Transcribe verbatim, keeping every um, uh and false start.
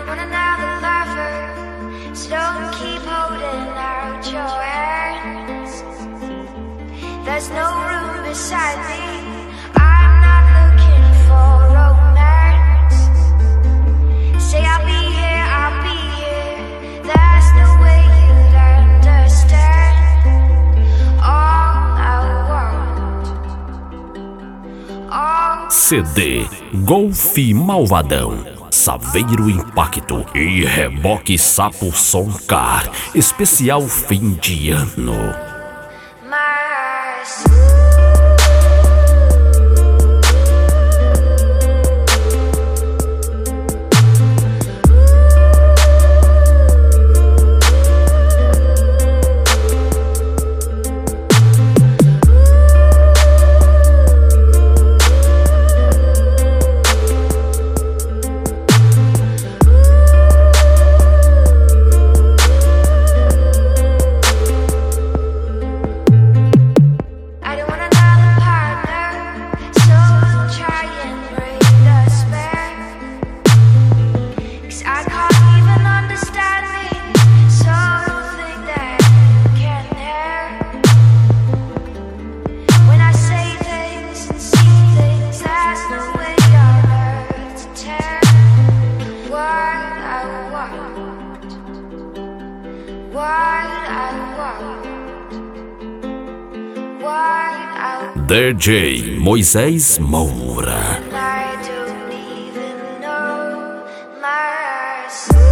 don't want another lover, so don't keep holding out your hands. There's no room beside me, I'm not looking for romance. Say I'll be here, I'll be here, there's no way you'd understand. All I want, all C D Golf Malvadão, Saveiro Impacto e Reboque Sapo Som Car, especial fim de ano. D J Moisés Moura. I don't even know myself.